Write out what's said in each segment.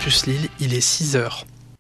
Campus Lille, il est 6h.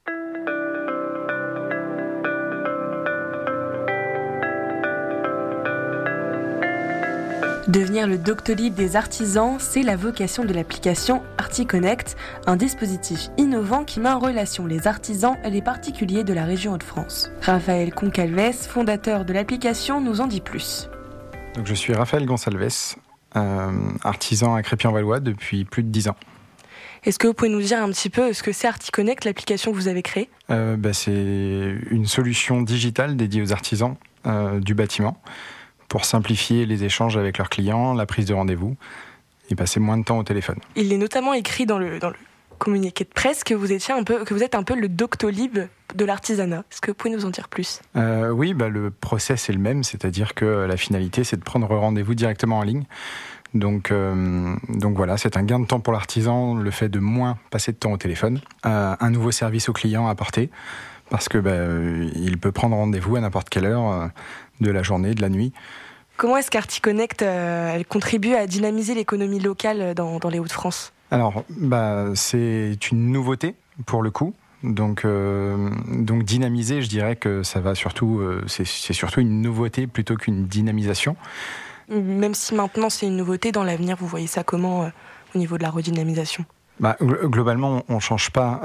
Devenir le Doctolib des artisans, c'est la vocation de l'application ArtiConnect, un dispositif innovant qui met en relation les artisans et les particuliers de la région Hauts-de-France. Raphaël Goncalves, fondateur de l'application, nous en dit plus. Donc, je suis Raphaël Goncalves, artisan à Crépy-en-Valois depuis plus de 10 ans. Est-ce que vous pouvez nous dire un petit peu ce que c'est ArtiConnect, l'application que vous avez créée ? C'est une solution digitale dédiée aux artisans du bâtiment pour simplifier les échanges avec leurs clients, la prise de rendez-vous et passer moins de temps au téléphone. Il est notamment écrit dans le communiqué de presse que vous êtes un peu le Doctolib de l'artisanat. Est-ce que vous pouvez nous en dire plus ? Oui, le process est le même, c'est-à-dire que la finalité, c'est de prendre rendez-vous directement en ligne. Donc voilà, c'est un gain de temps pour l'artisan, le fait de moins passer de temps au téléphone. Un nouveau service au client à apporter, parce que il peut prendre rendez-vous à n'importe quelle heure de la journée, de la nuit. Comment est-ce qu'ArtiConnect elle contribue à dynamiser l'économie locale dans les Hauts-de-France ? Alors, c'est une nouveauté pour le coup. Donc dynamiser, je dirais que ça va surtout, c'est surtout une nouveauté plutôt qu'une dynamisation. Même si maintenant c'est une nouveauté, dans l'avenir, vous voyez ça comment au niveau de la redynamisation ? Globalement, on ne change pas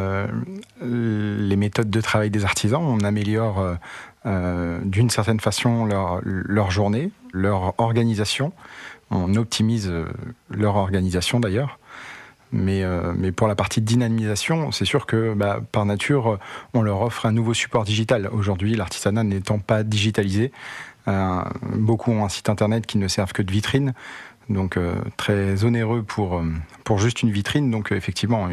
les méthodes de travail des artisans. On améliore d'une certaine façon leur journée, leur organisation. On optimise leur organisation d'ailleurs. Mais pour la partie dynamisation, c'est sûr que par nature, on leur offre un nouveau support digital. Aujourd'hui, l'artisanat n'étant pas digitalisé, beaucoup ont un site internet qui ne servent que de vitrine. Donc très onéreux pour juste une vitrine. Donc effectivement,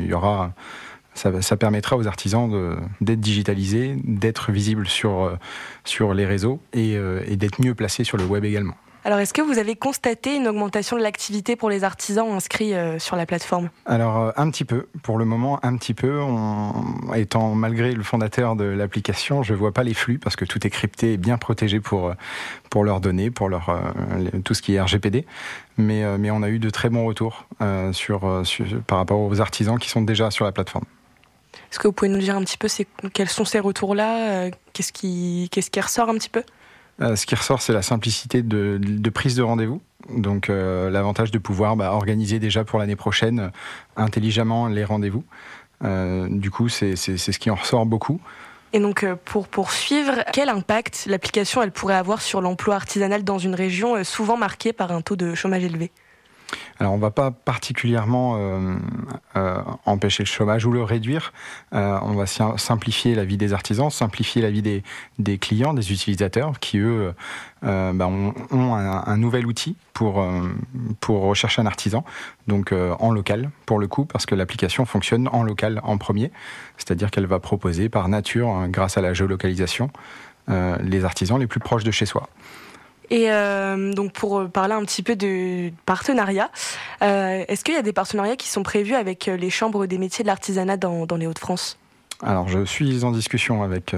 ça permettra aux artisans d'être digitalisés, d'être visibles sur les réseaux et d'être mieux placés sur le web également. Alors, est-ce que vous avez constaté une augmentation de l'activité pour les artisans inscrits sur la plateforme ? Alors, un petit peu. Pour le moment, un petit peu. Étant malgré le fondateur de l'application, je ne vois pas les flux parce que tout est crypté et bien protégé pour leurs données, pour tout ce qui est RGPD. Mais on a eu de très bons retours par rapport aux artisans qui sont déjà sur la plateforme. Est-ce que vous pouvez nous dire un petit peu quels sont ces retours-là ? Qu'est-ce qui ressort un petit peu ? Ce qui ressort, c'est la simplicité de prise de rendez-vous. Donc, l'avantage de pouvoir organiser déjà pour l'année prochaine intelligemment les rendez-vous. Du coup, c'est ce qui en ressort beaucoup. Et donc, pour poursuivre, quel impact l'application elle pourrait avoir sur l'emploi artisanal dans une région souvent marquée par un taux de chômage élevé ? Alors, on ne va pas particulièrement empêcher le chômage ou le réduire. On va simplifier la vie des artisans, simplifier la vie des clients, des utilisateurs qui, eux, ont un nouvel outil pour rechercher un artisan. Donc, en local, pour le coup, parce que l'application fonctionne en local en premier. C'est-à-dire qu'elle va proposer par nature, grâce à la géolocalisation, les artisans les plus proches de chez soi. Et donc pour parler un petit peu de partenariat, est-ce qu'il y a des partenariats qui sont prévus avec les chambres des métiers de l'artisanat dans les Hauts-de-France ? Alors je suis en discussion avec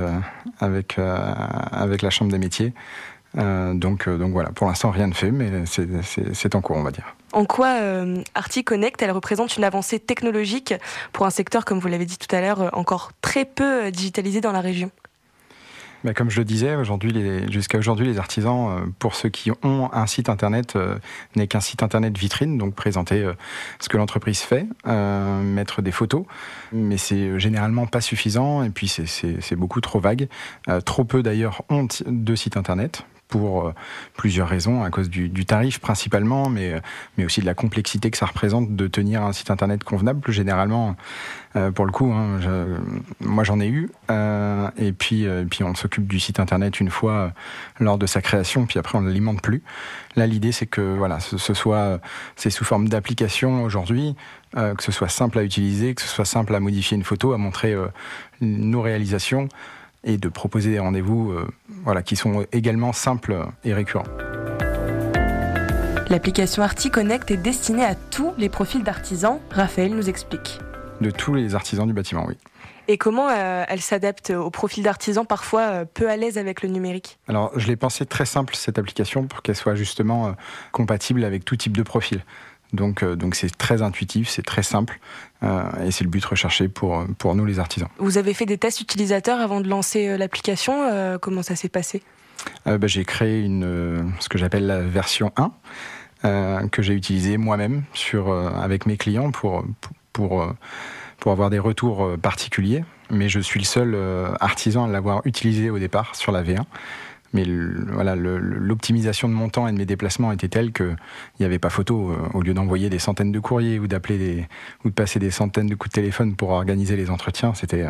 la chambre des métiers. Donc voilà, pour l'instant rien de fait, mais c'est en cours, on va dire. En quoi ArtiConnect, elle représente une avancée technologique pour un secteur, comme vous l'avez dit tout à l'heure, encore très peu digitalisé dans la région ? Comme je le disais, jusqu'à aujourd'hui, les artisans, pour ceux qui ont un site internet, n'est qu'un site internet vitrine, donc présenter ce que l'entreprise fait, mettre des photos, mais c'est généralement pas suffisant, et puis c'est beaucoup trop vague. Trop peu d'ailleurs ont de site internet, pour plusieurs raisons, à cause du tarif principalement, mais aussi de la complexité que ça représente de tenir un site internet convenable. Plus généralement, pour le coup, moi j'en ai eu, et puis on s'occupe du site internet une fois lors de sa création, puis après on ne l'alimente plus. Là, l'idée c'est que c'est sous forme d'application aujourd'hui, que ce soit simple à utiliser, que ce soit simple à modifier une photo, à montrer nos réalisations, et de proposer des rendez-vous qui sont également simples et récurrents. L'application ArtiConnect est destinée à tous les profils d'artisans. Raphaël nous explique. De tous les artisans du bâtiment, oui. Et comment elle s'adapte au profil d'artisans parfois peu à l'aise avec le numérique ? Alors, je l'ai pensée très simple, cette application, pour qu'elle soit justement compatible avec tout type de profil. Donc c'est très intuitif, c'est très simple, et c'est le but recherché pour nous les artisans. Vous avez fait des tests utilisateurs avant de lancer l'application, comment ça s'est passé ? J'ai créé ce que j'appelle la version 1, que j'ai utilisée moi-même avec mes clients pour avoir des retours particuliers. Mais je suis le seul artisan à l'avoir utilisé au départ sur la V1. Mais l'optimisation de mon temps et de mes déplacements était telle qu'il n'y avait pas photo. Au lieu d'envoyer des centaines de courriers ou de passer des centaines de coups de téléphone pour organiser les entretiens,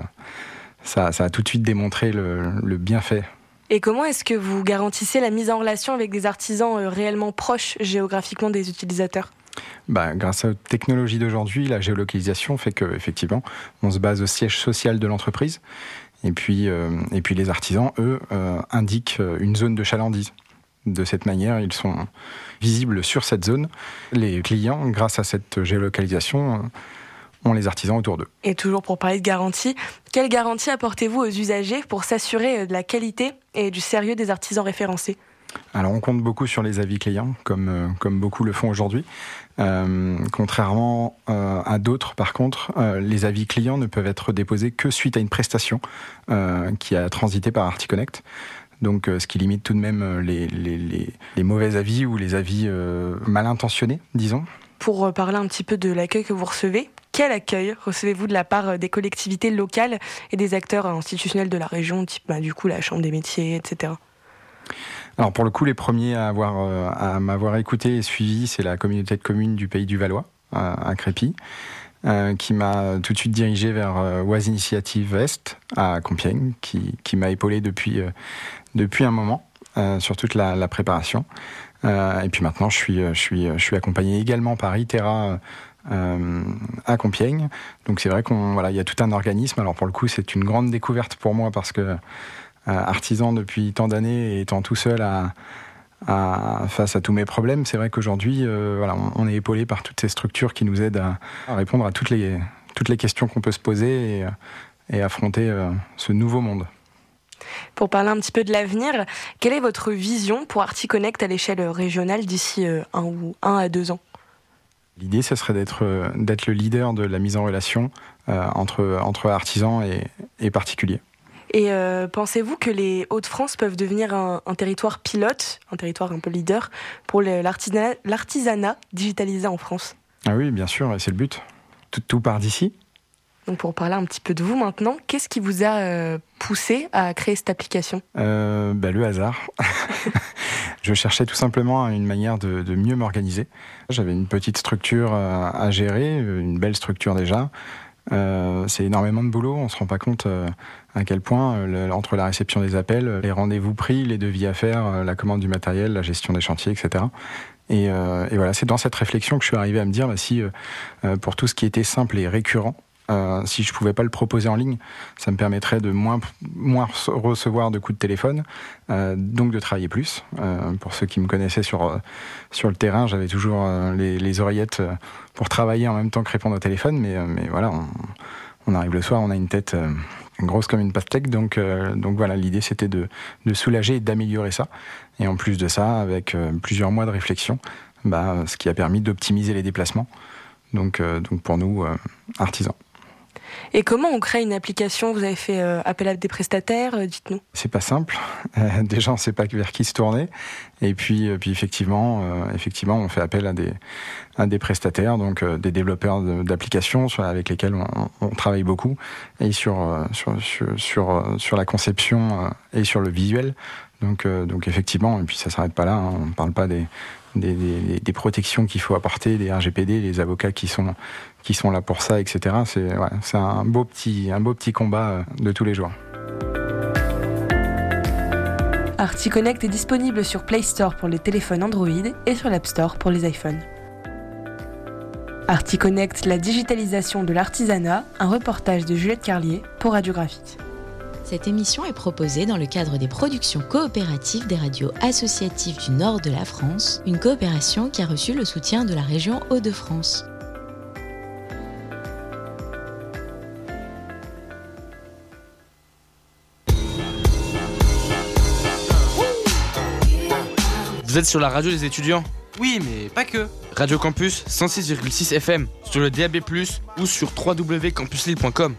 ça a tout de suite démontré le bienfait. Et comment est-ce que vous garantissez la mise en relation avec des artisans réellement proches géographiquement des utilisateurs ? Grâce aux technologies d'aujourd'hui, la géolocalisation fait qu'effectivement, on se base au siège social de l'entreprise. Et puis les artisans, eux, indiquent une zone de chalandise. De cette manière, ils sont visibles sur cette zone. Les clients, grâce à cette géolocalisation, ont les artisans autour d'eux. Et toujours pour parler de garantie, quelle garantie apportez-vous aux usagers pour s'assurer de la qualité et du sérieux des artisans référencés ? Alors on compte beaucoup sur les avis clients, comme beaucoup le font aujourd'hui. Contrairement à d'autres, par contre, les avis clients ne peuvent être déposés que suite à une prestation qui a transité par ArtiConnect. Donc, ce qui limite tout de même les mauvais avis ou les avis mal intentionnés, disons. Pour parler un petit peu de l'accueil que vous recevez, quel accueil recevez-vous de la part des collectivités locales et des acteurs institutionnels de la région, type du coup la Chambre des métiers, etc. Alors pour le coup, les premiers à m'avoir écouté et suivi, c'est la communauté de communes du Pays du Valois, à Crépy, qui m'a tout de suite dirigé vers Oise Initiative Est, à Compiègne, qui m'a épaulé depuis un moment sur toute la préparation. Et puis maintenant, je suis accompagné également par Itera à Compiègne. Donc c'est vrai il y a tout un organisme. Alors pour le coup, c'est une grande découverte pour moi parce que artisan depuis tant d'années et étant tout seul face à tous mes problèmes, c'est vrai qu'aujourd'hui, on est épaulé par toutes ces structures qui nous aident à répondre à toutes les questions qu'on peut se poser et affronter ce nouveau monde. Pour parler un petit peu de l'avenir, quelle est votre vision pour ArtiConnect à l'échelle régionale d'ici 1 à 2 ans ? L'idée, ce serait d'être le leader de la mise en relation entre artisans et particuliers. Et pensez-vous que les Hauts-de-France peuvent devenir un territoire pilote, un territoire un peu leader, pour l'artisanat digitalisé en France ? Ah oui, bien sûr, et c'est le but. Tout part d'ici. Donc pour parler un petit peu de vous maintenant, qu'est-ce qui vous a poussé à créer cette application ? Le hasard. Je cherchais tout simplement une manière de mieux m'organiser. J'avais une petite structure à gérer, une belle structure déjà. C'est énormément de boulot, on se rend pas compte à quel point entre la réception des appels, les rendez-vous pris, les devis à faire, la commande du matériel, la gestion des chantiers, etc. Et voilà, c'est dans cette réflexion que je suis arrivé à me dire si pour tout ce qui était simple et récurrent, si je pouvais pas le proposer en ligne, ça me permettrait de moins recevoir de coups de téléphone, donc de travailler plus. Pour ceux qui me connaissaient sur le terrain, j'avais toujours les oreillettes pour travailler en même temps que répondre au téléphone, mais voilà, on arrive le soir, on a une tête grosse comme une pastèque, donc voilà, l'idée c'était de soulager et d'améliorer ça. Et en plus de ça, avec plusieurs mois de réflexion, ce qui a permis d'optimiser les déplacements. Donc pour nous, artisans. Et comment on crée une application ? Vous avez fait appel à des prestataires, dites-nous. C'est pas simple. Déjà, on ne sait pas vers qui se tourner. Et puis effectivement, on fait appel à des prestataires, donc des développeurs d'applications avec lesquels on travaille beaucoup, et sur la conception et sur le visuel. Donc effectivement, et puis ça s'arrête pas là. On ne parle pas des protections qu'il faut apporter, des RGPD, les avocats qui sont là pour ça, etc. C'est un beau petit combat de tous les jours. ArtiConnect est disponible sur Play Store pour les téléphones Android et sur l'App Store pour les iPhones. ArtiConnect, la digitalisation de l'artisanat, un reportage de Juliette Carlier pour Radio Graphite. Cette émission est proposée dans le cadre des productions coopératives des radios associatives du nord de la France, une coopération qui a reçu le soutien de la région Hauts-de-France. Vous êtes sur la radio des étudiants ? Oui, mais pas que. Radio Campus 106,6 FM sur le DAB+, ou sur www.campuslille.com.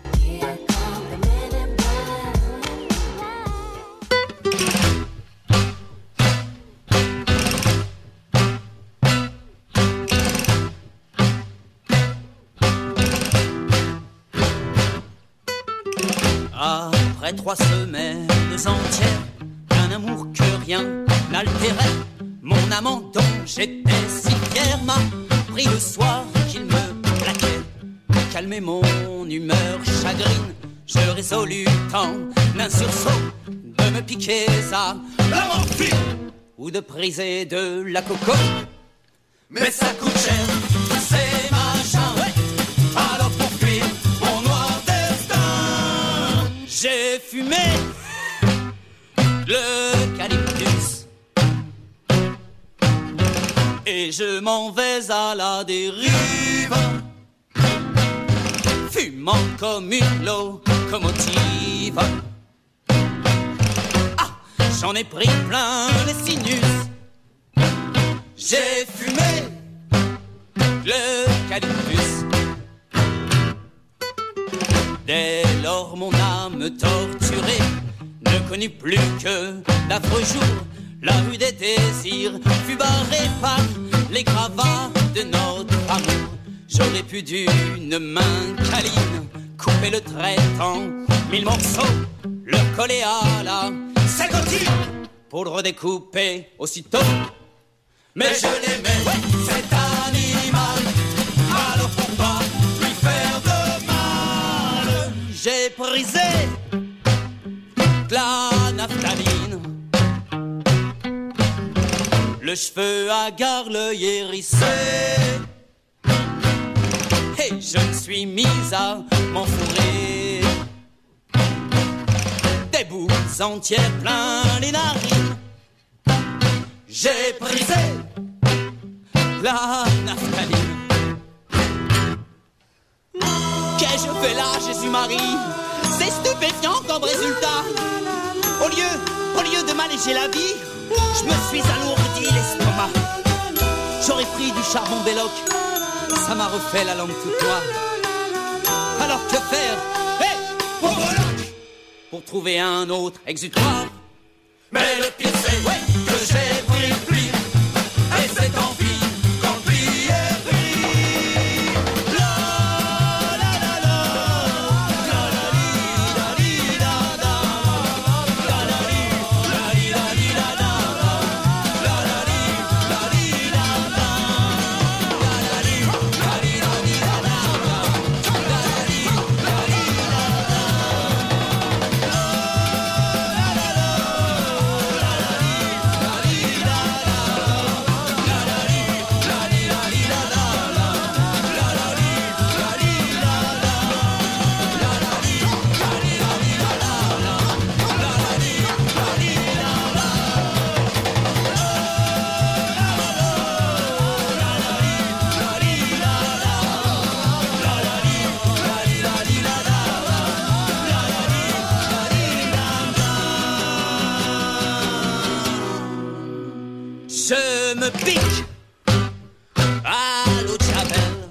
Après 3 semaines entières d'un amour que rien n'altérait, mon amant dont j'étais si fier m'a pris le soir qu'il me plaquait. Pour calmer mon humeur chagrine, je résolus tant d'un sursaut de me piquer ça la morphine ou de briser de la coco. Mais ça coûte cher, ces machins, ouais. Alors pour fuir mon noir destin, j'ai fumé l'eucalyptus et je m'en vais à la dérive, fumant comme une locomotive. Ah, j'en ai pris plein les sinus. J'ai fumé l'eucalyptus. Dès lors mon âme torturée ne connut plus que d'affreux jours. La rue des désirs fut barrée par les gravats de notre amour. J'aurais pu d'une main câline couper le trait en 1000 morceaux, le coller à la ségotine pour le redécouper aussitôt. Mais je l'aimais, ouais, cet animal, alors pour pas lui faire de mal, j'ai brisé de la naphtaline, le cheveu hagard, l'œil hérissé, et je me suis mise à m'enfourrer des bouts entières plein les narines. J'ai brisé la naphtaline. Qu'ai-je fait là, Jésus-Marie? C'est stupéfiant comme résultat. Au lieu de m'alléger la vie, je me suis alourdi l'estomac. J'aurais pris du charbon Belloc, ça m'a refait la langue toute noire. Alors que faire, hey, pour trouver un autre exutoire? Mais le pire c'est, ouais, que j'ai pris le pli, et cette envie quand le pli est pris. La la la la, la la li la li la da, la la li la li la li la da, la la li la li la da, la la li la li la li la da, la la li la li la da. Je me pique à l'eau de Javel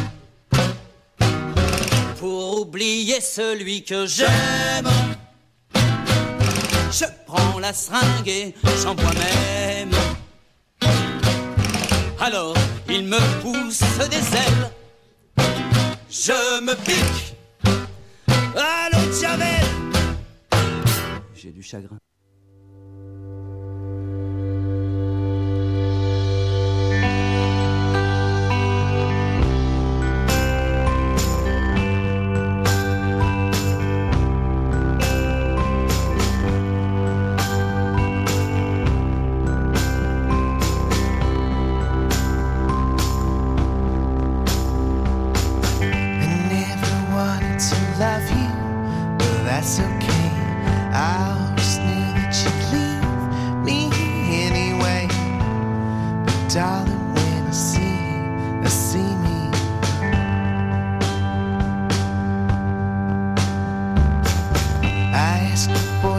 pour oublier celui que j'aime. Je prends la seringue et j'en bois même. Alors il me pousse des ailes. Je me pique à l'eau de Javel. J'ai du chagrin.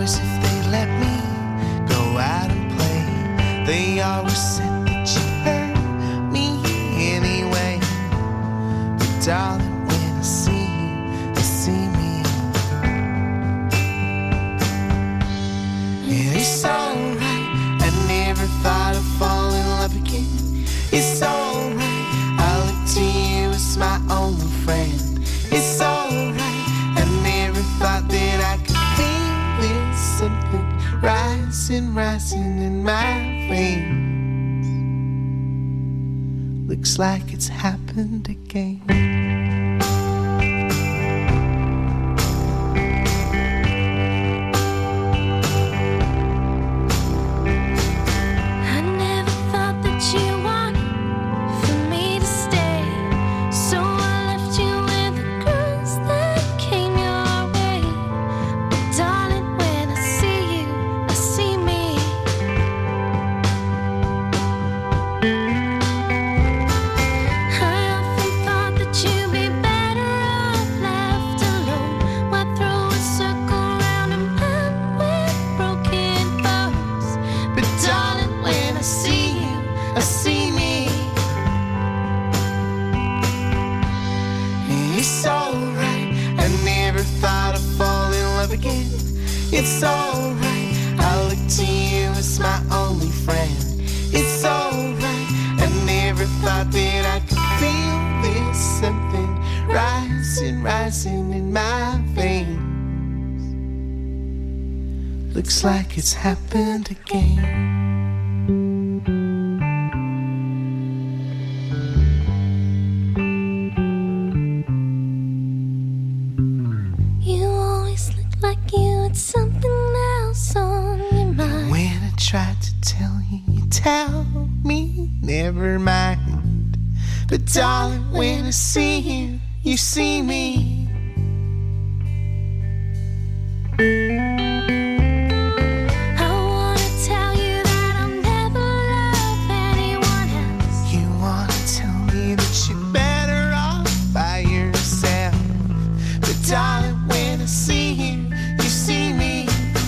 They always said that you hurt my veins. Looks like it's happened again. It's alright, I look to you as my only friend. It's alright, I never thought that I could feel this something rising, rising in my veins. Looks like it's happened again. Tried to tell you, you tell me never mind. But darling, when I see you, you see me. I wanna tell you that I'll never love anyone else. You wanna tell me that you're better off by yourself. But darling, when I see you, you see me.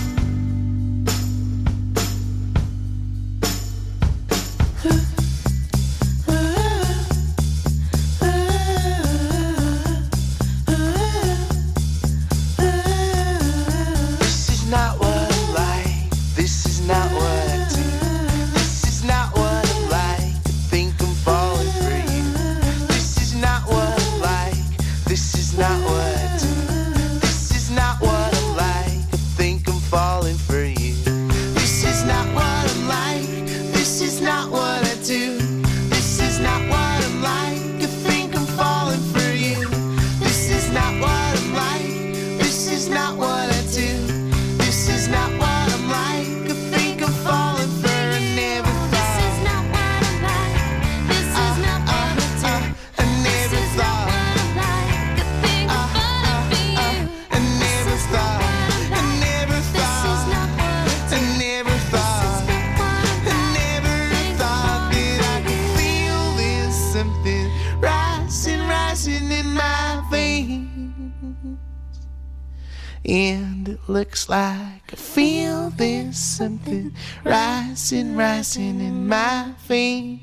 And it looks like I feel there's something rising, rising in my veins.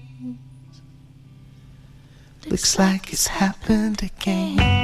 Looks like it's happened again.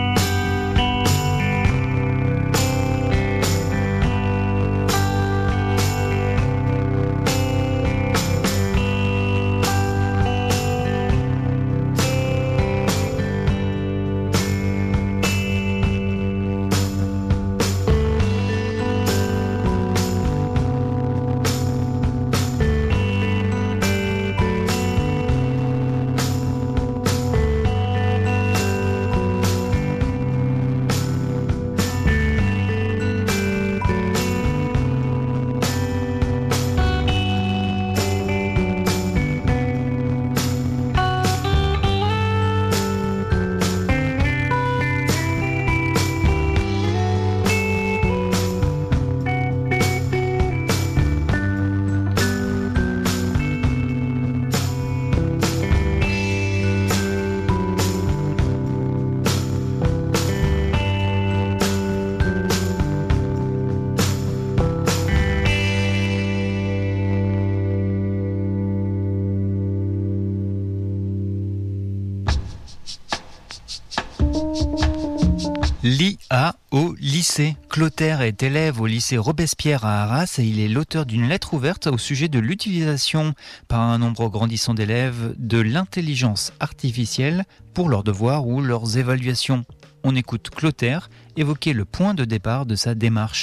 L'IA au lycée. Clotaire est élève au lycée Robespierre à Arras et il est l'auteur d'une lettre ouverte au sujet de l'utilisation par un nombre grandissant d'élèves de l'intelligence artificielle pour leurs devoirs ou leurs évaluations. On écoute Clotaire évoquer le point de départ de sa démarche.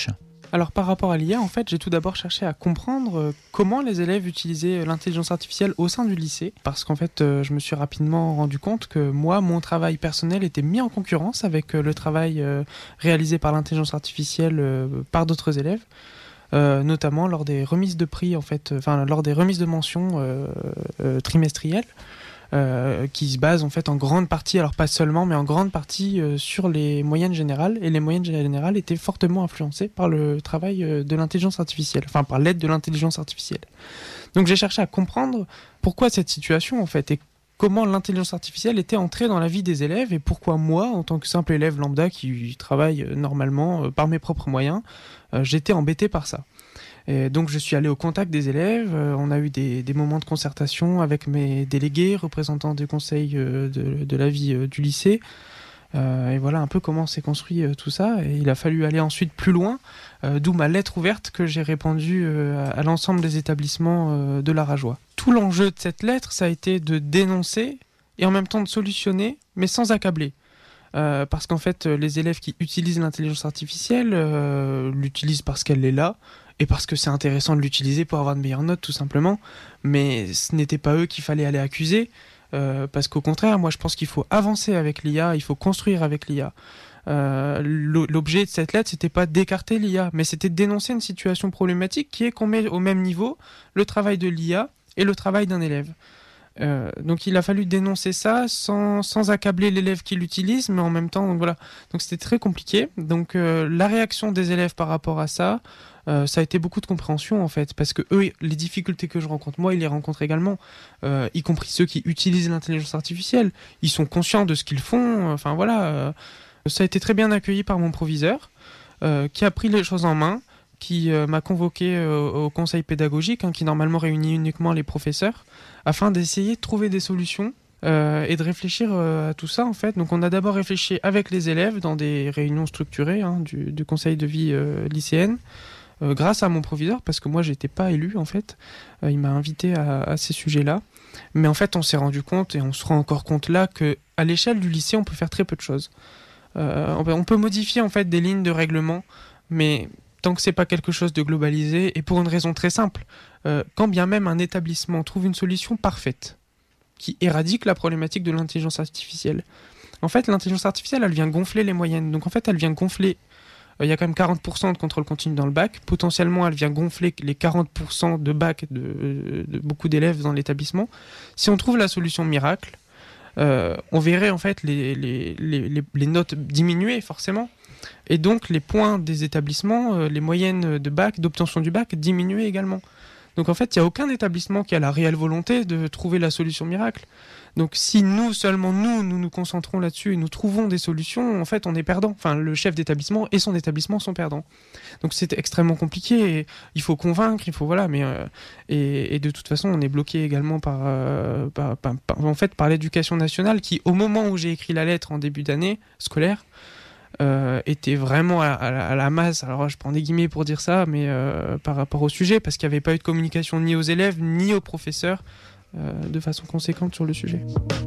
Alors par rapport à l'IA, en fait, j'ai tout d'abord cherché à comprendre comment les élèves utilisaient l'intelligence artificielle au sein du lycée, parce qu'en fait, je me suis rapidement rendu compte que moi, mon travail personnel était mis en concurrence avec le travail réalisé par l'intelligence artificielle par d'autres élèves, notamment lors des remises de prix, en fait, lors des remises de mentions trimestrielles. Qui se base en fait en grande partie, alors pas seulement, mais en grande partie sur les moyennes générales. Et les moyennes générales étaient fortement influencées par le travail de l'intelligence artificielle, enfin par l'aide de l'intelligence artificielle. Donc j'ai cherché à comprendre pourquoi cette situation en fait, et comment l'intelligence artificielle était entrée dans la vie des élèves, et pourquoi moi, en tant que simple élève lambda qui travaille normalement par mes propres moyens, j'étais embêté par ça. Et donc je suis allé au contact des élèves, on a eu des moments de concertation avec mes délégués, représentants du conseil de la vie du lycée, et voilà un peu comment s'est construit tout ça. Et il a fallu aller ensuite plus loin, d'où ma lettre ouverte que j'ai répandue à l'ensemble des établissements de l'Arajois. Tout l'enjeu de cette lettre, ça a été de dénoncer et en même temps de solutionner, mais sans accabler. Parce qu'en fait, les élèves qui utilisent l'intelligence artificielle l'utilisent parce qu'elle est là, et parce que c'est intéressant de l'utiliser pour avoir de meilleures notes tout simplement, mais ce n'était pas eux qu'il fallait aller accuser, parce qu'au contraire, moi je pense qu'il faut avancer avec l'IA, il faut construire avec l'IA. L'objet de cette lettre, c'était pas d'écarter l'IA, mais c'était de dénoncer une situation problématique qui est qu'on met au même niveau le travail de l'IA et le travail d'un élève. Donc il a fallu dénoncer ça sans accabler l'élève qui l'utilise, mais en même temps, donc voilà. Donc c'était très compliqué. Donc la réaction des élèves par rapport à ça, ça a été beaucoup de compréhension en fait, parce que eux, les difficultés que je rencontre, moi, ils les rencontrent également, y compris ceux qui utilisent l'intelligence artificielle. Ils sont conscients de ce qu'ils font. Enfin voilà, ça a été très bien accueilli par mon proviseur, qui a pris les choses en main, qui m'a convoqué au conseil pédagogique, qui normalement réunit uniquement les professeurs, afin d'essayer de trouver des solutions et de réfléchir à tout ça en fait. Donc on a d'abord réfléchi avec les élèves dans des réunions structurées du conseil de vie lycéenne, grâce à mon proviseur, parce que moi j'étais pas élu en fait. Il m'a invité à ces sujets-là. Mais en fait on s'est rendu compte, et on se rend encore compte là, qu'à l'échelle du lycée on peut faire très peu de choses. On peut modifier en fait des lignes de règlement, mais tant que c'est pas quelque chose de globalisé, et pour une raison très simple, quand bien même un établissement trouve une solution parfaite qui éradique la problématique de l'intelligence artificielle, en fait l'intelligence artificielle elle vient gonfler les moyennes, donc en fait elle vient gonfler, il y a quand même 40% de contrôle continu dans le bac, potentiellement elle vient gonfler les 40% de bac de beaucoup d'élèves dans l'établissement. Si on trouve la solution miracle, on verrait en fait les notes diminuer forcément, et donc les points des établissements, les moyennes de bac, d'obtention du bac diminuer également. Donc en fait, il n'y a aucun établissement qui a la réelle volonté de trouver la solution miracle. Donc si seulement nous nous concentrons là-dessus et nous trouvons des solutions, en fait on est perdant. Enfin, le chef d'établissement et son établissement sont perdants. Donc c'est extrêmement compliqué, et il faut convaincre, il faut voilà, mais et de toute façon on est bloqué également par l'éducation nationale qui, au moment où j'ai écrit la lettre en début d'année scolaire, était vraiment à la masse, alors je prends des guillemets pour dire ça, mais par rapport au sujet, parce qu'il n'y avait pas eu de communication ni aux élèves ni aux professeurs de façon conséquente sur le sujet.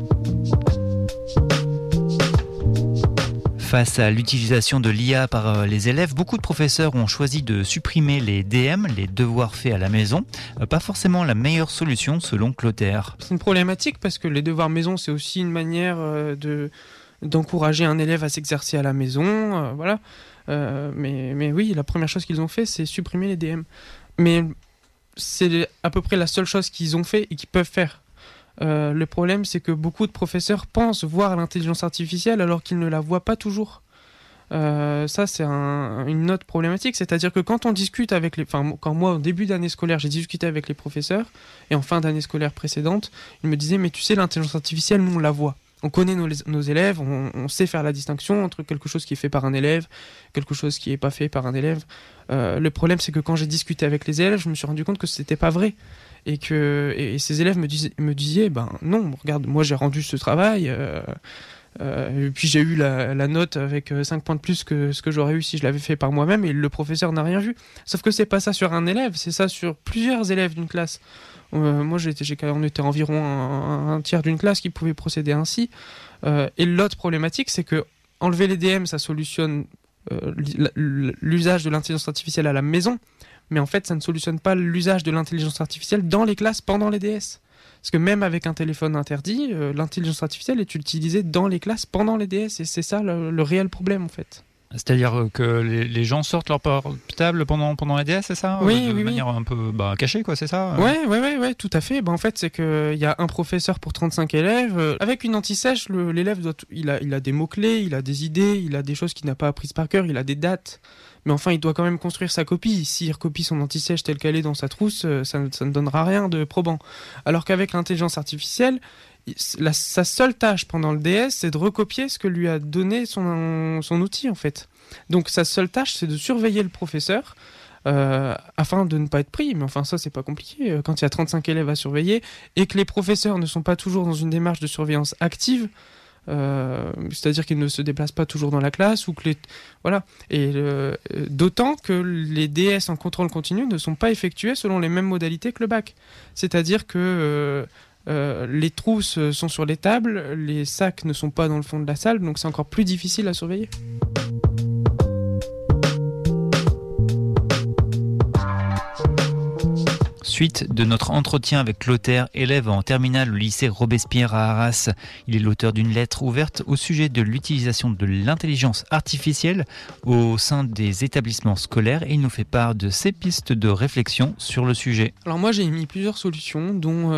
Face à l'utilisation de l'IA par les élèves, beaucoup de professeurs ont choisi de supprimer les DM, les devoirs faits à la maison. Pas forcément la meilleure solution selon Clotaire. C'est une problématique parce que les devoirs maison, c'est aussi une manière d'encourager un élève à s'exercer à la maison, voilà. Mais oui, la première chose qu'ils ont fait, c'est supprimer les DM. Mais c'est à peu près la seule chose qu'ils ont fait et qu'ils peuvent faire. Le problème, c'est que beaucoup de professeurs pensent voir l'intelligence artificielle alors qu'ils ne la voient pas toujours. Ça, c'est une autre problématique. C'est-à-dire que quand on discute avec quand moi, au début d'année scolaire, j'ai discuté avec les professeurs, et en fin d'année scolaire précédente, ils me disaient, mais tu sais, l'intelligence artificielle, nous, on la voit. On connaît nos élèves, on sait faire la distinction entre quelque chose qui est fait par un élève, quelque chose qui n'est pas fait par un élève. Le problème, c'est que quand j'ai discuté avec les élèves, je me suis rendu compte que ce n'était pas vrai. Et ces élèves me disaient, ben non, regarde, moi j'ai rendu ce travail, et puis j'ai eu la note avec 5 points de plus que ce que j'aurais eu si je l'avais fait par moi-même, et le professeur n'a rien vu. Sauf que c'est pas ça sur un élève, c'est ça sur plusieurs élèves d'une classe. Moi, on était environ un tiers d'une classe qui pouvait procéder ainsi. Et l'autre problématique, c'est que enlever les DM, ça solutionne l'usage de l'intelligence artificielle à la maison, mais en fait, ça ne solutionne pas l'usage de l'intelligence artificielle dans les classes pendant les DS. Parce que même avec un téléphone interdit, l'intelligence artificielle est utilisée dans les classes pendant les DS, et c'est ça le réel problème en fait. C'est-à-dire que les gens sortent leur portable pendant les DS, c'est ça ? Oui, de oui, manière un peu cachée, quoi, c'est ça ? Ouais, tout à fait. En fait, c'est qu'il y a un professeur pour 35 élèves. Avec une anti-sèche, l'élève il a des mots-clés, il a des idées, il a des choses qu'il n'a pas apprises par cœur, il a des dates. Mais enfin, il doit quand même construire sa copie. S'il recopie son anti-sèche telle qu'elle est dans sa trousse, ça ne donnera rien de probant. Alors qu'avec l'intelligence artificielle, sa seule tâche pendant le DS, c'est de recopier ce que lui a donné son outil, en fait. Donc sa seule tâche, c'est de surveiller le professeur afin de ne pas être pris. Mais enfin, ça, c'est pas compliqué. Quand il y a 35 élèves à surveiller et que les professeurs ne sont pas toujours dans une démarche de surveillance active, c'est-à-dire qu'ils ne se déplacent pas toujours dans la classe, ou que voilà. Et d'autant que les DS en contrôle continu ne sont pas effectués selon les mêmes modalités que le bac. C'est-à-dire que les trousses sont sur les tables, les sacs ne sont pas dans le fond de la salle, donc c'est encore plus difficile à surveiller. Suite de notre entretien avec Clotaire, élève en terminale au lycée Robespierre à Arras. Il est l'auteur d'une lettre ouverte au sujet de l'utilisation de l'intelligence artificielle au sein des établissements scolaires, et il nous fait part de ses pistes de réflexion sur le sujet. Alors moi, j'ai mis plusieurs solutions, dont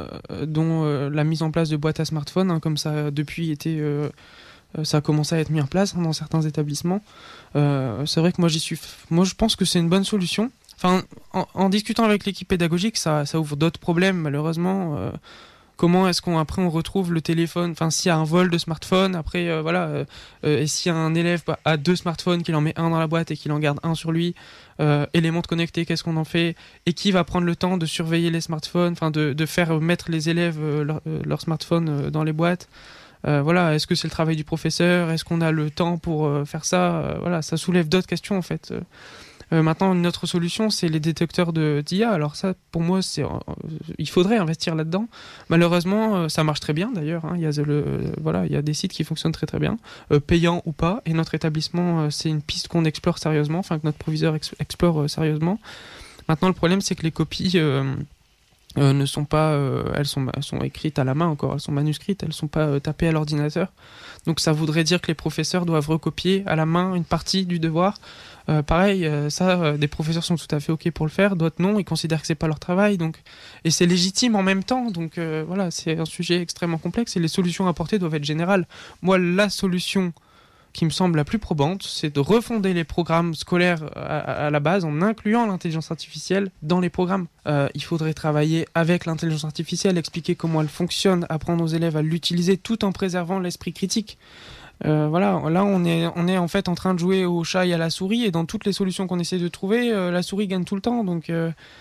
la mise en place de boîtes à smartphone, comme ça a depuis été... ça a commencé à être mis en place dans certains établissements. C'est vrai que moi je pense que c'est une bonne solution. Enfin, en discutant avec l'équipe pédagogique, ça ouvre d'autres problèmes, malheureusement. Comment est-ce qu'on retrouve le téléphone ? Enfin, s'il y a un vol de smartphone, après, et s'il y a un élève a 2 smartphones, qu'il en met un dans la boîte et qu'il en garde un sur lui, et les montres connectées, qu'est-ce qu'on en fait ? Et qui va prendre le temps de surveiller les smartphones, enfin, de faire mettre les élèves leur smartphone dans les boîtes ? Est-ce que c'est le travail du professeur ? Est-ce qu'on a le temps pour faire ça ? Ça soulève d'autres questions, en fait. Maintenant, une autre solution, c'est les détecteurs d'IA. Alors ça, pour moi, il faudrait investir là-dedans. Malheureusement, ça marche très bien, d'ailleurs. Il y a des sites qui fonctionnent très très bien, payants ou pas. Et notre établissement, c'est une piste qu'on explore sérieusement, enfin que notre proviseur explore sérieusement. Maintenant, le problème, c'est que les copies ne sont pas... elles sont écrites à la main encore, elles sont manuscrites, elles ne sont pas tapées à l'ordinateur. Donc ça voudrait dire que les professeurs doivent recopier à la main une partie du devoir. Pareil, des professeurs sont tout à fait OK pour le faire, d'autres non, ils considèrent que c'est pas leur travail, et c'est légitime en même temps, donc c'est un sujet extrêmement complexe et les solutions apportées doivent être générales. Moi, la solution qui me semble la plus probante, c'est de refonder les programmes scolaires à la base en incluant l'intelligence artificielle dans les programmes. Il faudrait travailler avec l'intelligence artificielle, expliquer comment elle fonctionne, apprendre aux élèves à l'utiliser tout en préservant l'esprit critique. Là on est en fait en train de jouer au chat et à la souris, et dans toutes les solutions qu'on essaie de trouver, la souris gagne tout le temps, donc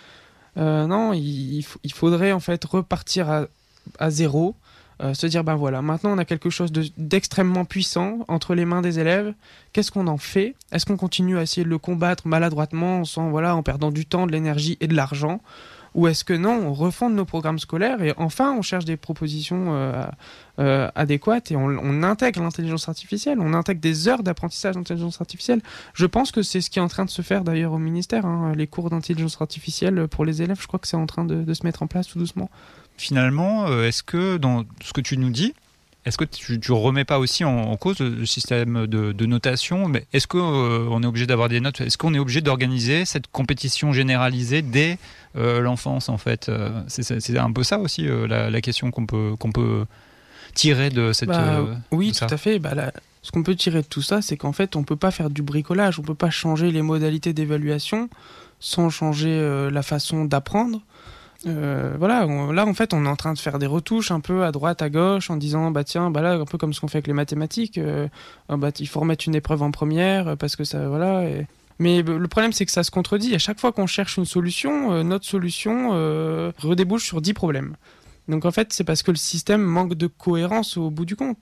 non, il faudrait en fait repartir à zéro, se dire maintenant on a quelque chose d'extrêmement puissant entre les mains des élèves, qu'est-ce qu'on en fait ? Est-ce qu'on continue à essayer de le combattre maladroitement en perdant du temps, de l'énergie et de l'argent ? Ou est-ce que non, on refonde nos programmes scolaires et enfin on cherche des propositions adéquates et on intègre l'intelligence artificielle, on intègre des heures d'apprentissage d'intelligence artificielle. Je pense que c'est ce qui est en train de se faire d'ailleurs au ministère, les cours d'intelligence artificielle pour les élèves, je crois que c'est en train de se mettre en place tout doucement. Finalement, est-ce que dans ce que tu nous dis, est-ce que tu remets pas aussi en cause le système de notation ? Mais est-ce qu'on est obligé d'avoir des notes ? Est-ce qu'on est obligé d'organiser cette compétition généralisée dès l'enfance, en fait ? C'est un peu ça aussi la question qu'on peut tirer de cette... oui, tout à fait. Ce qu'on peut tirer de tout ça, c'est qu'en fait, on peut pas faire du bricolage, on peut pas changer les modalités d'évaluation sans changer la façon d'apprendre. Là en fait on est en train de faire des retouches un peu à droite à gauche en disant là un peu comme ce qu'on fait avec les mathématiques, il faut remettre une épreuve en première parce que ça mais le problème c'est que ça se contredit. À chaque fois qu'on cherche une solution, notre solution redébouche sur 10 problèmes. Donc en fait c'est parce que le système manque de cohérence au bout du compte.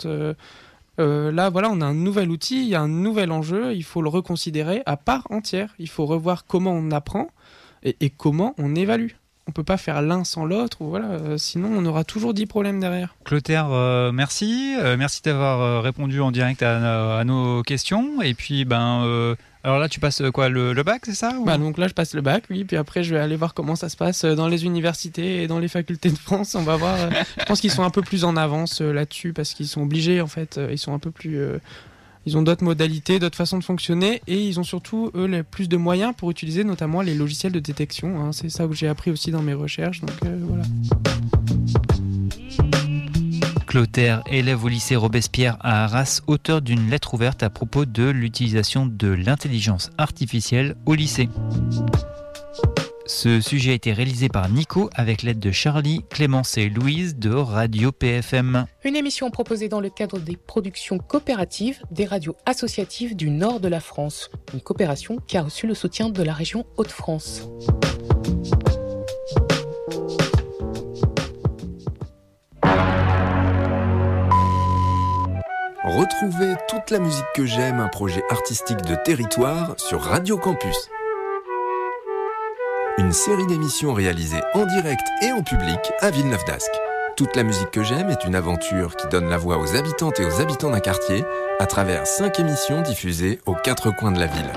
Là on a un nouvel outil, il y a un nouvel enjeu, il faut le reconsidérer à part entière, il faut revoir comment on apprend et comment on évalue. on peut pas faire l'un sans l'autre, ou voilà, sinon on aura toujours 10 problèmes derrière. Clotaire, merci. Merci d'avoir répondu en direct à nos questions. Et puis, alors là, tu passes quoi, le bac, c'est ça ou... Donc là, je passe le bac, oui. Puis après, je vais aller voir comment ça se passe dans les universités et dans les facultés de France. On va voir. Je pense qu'ils sont un peu plus en avance là-dessus parce qu'ils sont obligés, en fait. Ils sont un peu plus... Ils ont d'autres modalités, d'autres façons de fonctionner et ils ont surtout, eux, plus de moyens pour utiliser notamment les logiciels de détection. Hein. C'est ça que j'ai appris aussi dans mes recherches. Donc voilà. Clotaire, élève au lycée Robespierre à Arras, auteur d'une lettre ouverte à propos de l'utilisation de l'intelligence artificielle au lycée. Ce sujet a été réalisé par Nico avec l'aide de Charlie, Clémence et Louise de Radio PFM. Une émission proposée dans le cadre des productions coopératives des radios associatives du nord de la France. Une coopération qui a reçu le soutien de la région Hauts-de-France. Retrouvez toute la musique que j'aime, un projet artistique de territoire sur Radio Campus. Une série d'émissions réalisées en direct et en public à Villeneuve d'Ascq. Toute la musique que j'aime est une aventure qui donne la voix aux habitantes et aux habitants d'un quartier à travers 5 émissions diffusées aux 4 coins de la ville.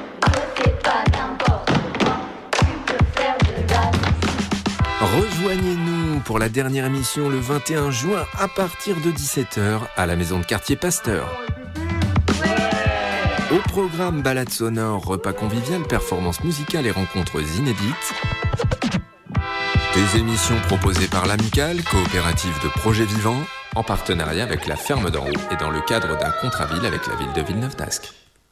Rejoignez-nous pour la dernière émission le 21 juin à partir de 17h à la maison de quartier Pasteur. Au programme balade sonore, repas convivial, performances musicales et rencontres inédites. Des émissions proposées par l'Amicale, coopérative de projets vivants, en partenariat avec la Ferme d'en Haut et dans le cadre d'un contrat-ville avec la ville de Villeneuve d'Ascq.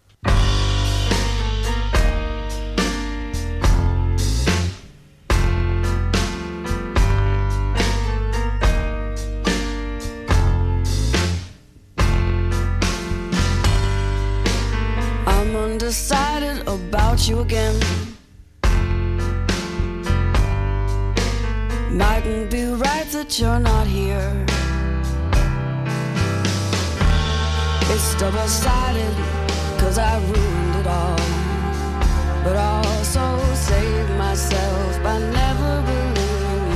Decided about you again. Mightn't be right that you're not here. It's double-sided, 'cause I ruined it all. But I also saved myself by never believing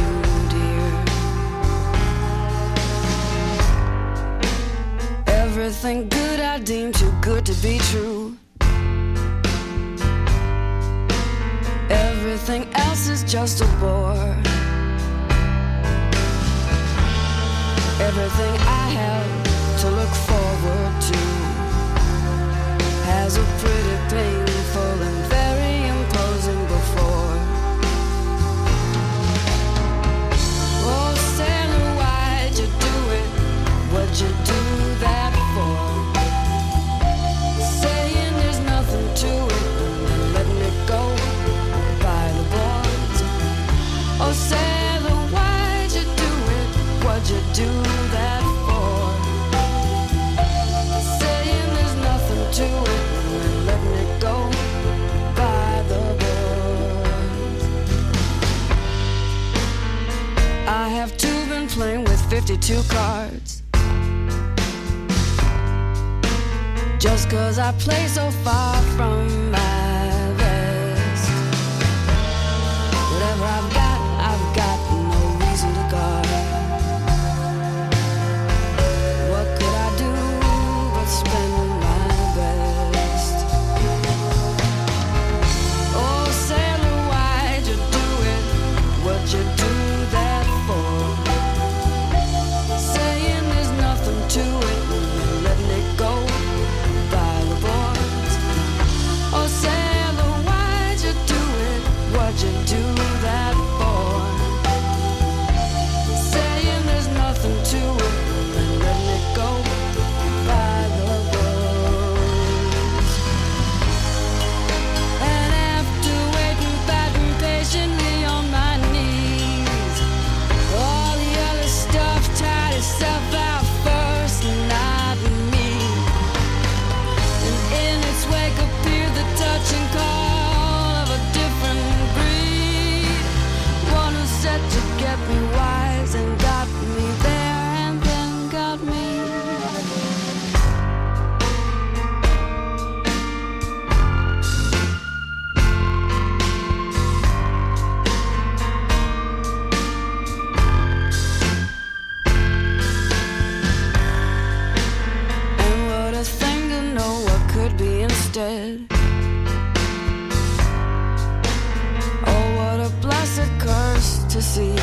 you, dear. Everything good I deem too good to be true. Everything else is just a bore. Everything I have to look forward to has a pretty painful and very imposing before. Oh, sailor, why'd you do it? What'd you do that for? Saying there's nothing to it and letting it go. Oh, sailor, why'd you do it? What'd you do that for? Saying there's nothing to it and letting it go by the boards. I have too been playing with 52 cards. Just 'cause I play so far from my best. Whatever I've got no reason to guard. What could I do but spend my best? Oh, sailor, why'd you do it? What'd you do that for? Saying there's nothing to it, letting it go by the boards. shed. Oh, what a blessed curse to see.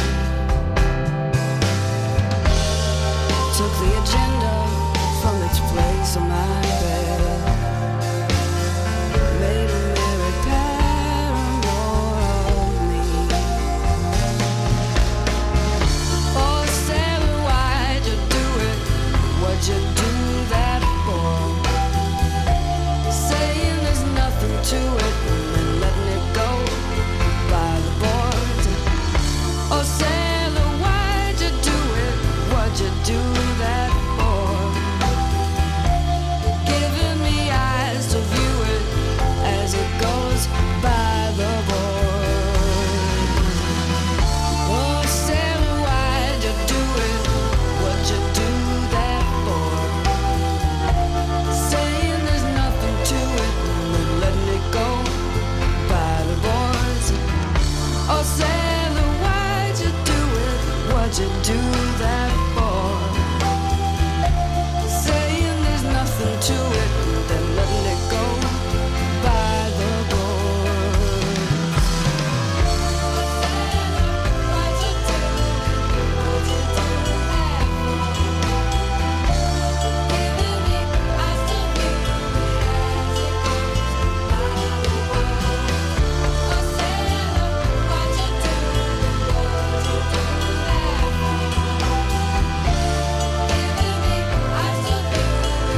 Took the agenda from its place on my bed. Made a merry paramour of me. Oh, Sarah, why'd you do it? What'd you do that for? Saying there's nothing to it and then letting it go by the boards. Oh, Sarah, why'd you do it? What'd you do that for? Giving me eyes to view it as it goes by the boards. Oh, Sarah, why'd you do it? What'd you do that for? Saying there's nothing to it and letting it go by the boards. Oh, Sarah, why'd you do it? What'd you do that for? Saying there's nothing to it and then letting it go by the boards. Why'd you do it? What'd you do that for? Giving me eyes to view it as it goes by the boards. Oh, Sarah, why'd you do it? What'd you do that for? Giving me eyes to view it as it goes by the boards.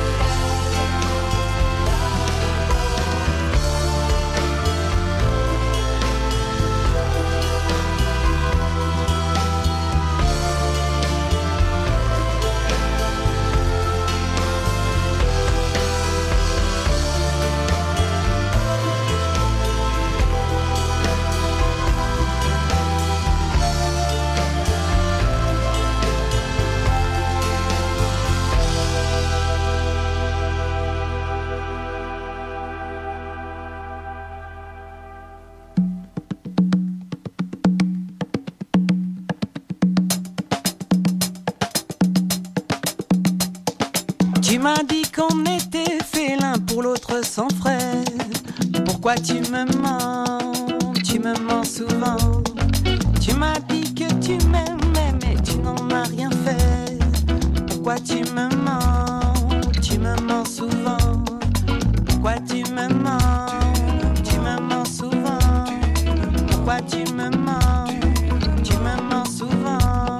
Tu m'as dit qu'on était fait l'un pour l'autre sans frais. Pourquoi tu me mens souvent. Tu m'as dit que tu m'aimais mais tu n'en as rien fait. Pourquoi tu me mens souvent. Pourquoi tu me mens souvent. Pourquoi tu me mens souvent.